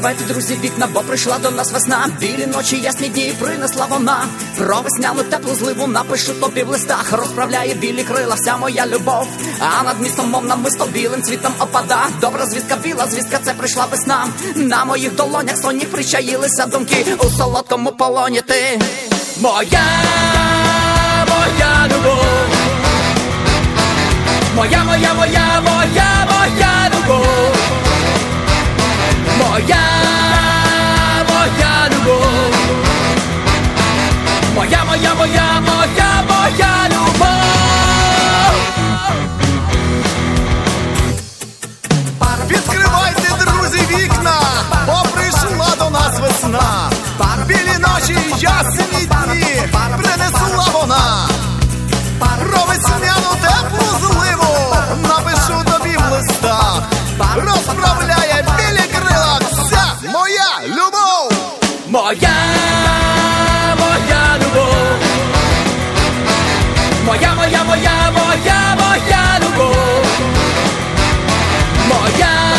Відкривайте, друзі, вікна, бо прийшла до нас весна. Білі ночі, ясні дні принесла вона. Про весняну теплу зливу напишу тобі в листах. Розправляє білі крила вся моя любов. А над містом, мов намисто, білим цвітом опада. Добра звістка, біла звістка, це прийшла весна. На моїх долонях сонних причаїлися думки. У солодкому полоні ти моя, моя любов. Моя, моя, моя, моя, моя любов. Моя, моя любов. Моя, моя, моя, моя, моя любов. Відкривайте, друзі, вікна, бо прийшла до нас весна. Білі ночі, ясні дні принесла вона. Про весняну теплу зливу напишу тобі в листах. Розправляє білі крила вся моя любов. Моя, моя любов. Моя, моя, моя, моя, моя любов. Моя.